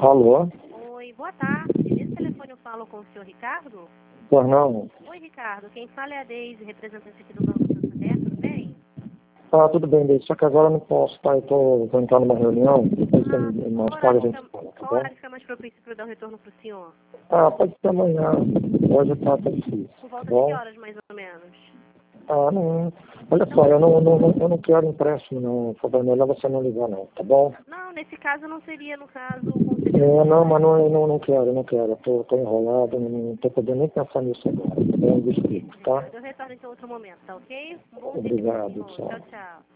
Alô? Oi, boa tarde. Nesse telefone eu falo com o senhor Ricardo? Pois não? Oi, Ricardo. Quem fala é a Deise, representante aqui do Banco Santander, tudo bem? Ah, tudo bem, Deise. Só que agora eu não posso, tá? Vou entrar numa reunião, depois mais tarde a gente fala, tá Qual bom? horário fica mais propício para eu dar um retorno para o senhor? Ah, pode ser amanhã. Hoje tá difícil, Por tá volta de que bom? horas, mais ou menos? Ah, não. Olha só, eu não quero empréstimo, não. Foi melhor você não ligar, não, tá bom? Não, nesse caso não seria, no caso, conceder um É, não, mas empréstimo. não quero, não quero. Tô enrolado, não tô podendo nem pensar nisso agora. Tá bom? Desculpa, tá? Eu retorno em outro momento, tá ok? Um bom dia para o Obrigado, senhor. tchau. Tchau, tchau.